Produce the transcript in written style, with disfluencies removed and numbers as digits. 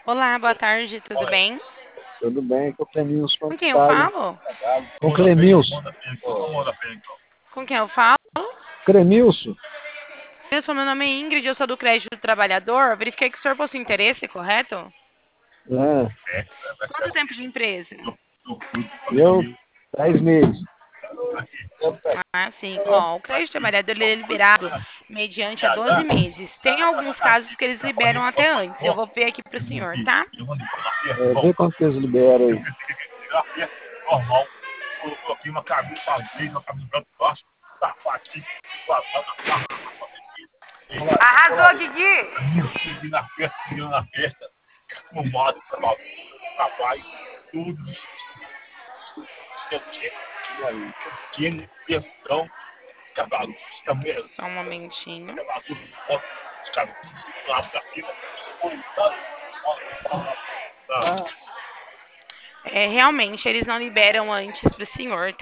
Olá, boa tarde, tudo bem? Tudo bem, com o Clemilson Com como quem eu tá aí? falo? Com o Clemilson. Com quem eu falo? Cremilson? Meu nome é Ingrid, eu sou do Crédito do Trabalhador. Verifiquei que o senhor possui interesse, correto? É, Quanto tempo de empresa? eu, 10 meses. Ah, sim. Ó, o Crédito do Trabalhador ele é liberado mediante a 12 meses. Tem alguns casos que eles liberam até antes. Eu vou ver aqui para o senhor, tá? Vê quanto que eles liberam aí. Arrasou, Didi! Só um momentinho. É, realmente, eles não liberam antes para o senhor,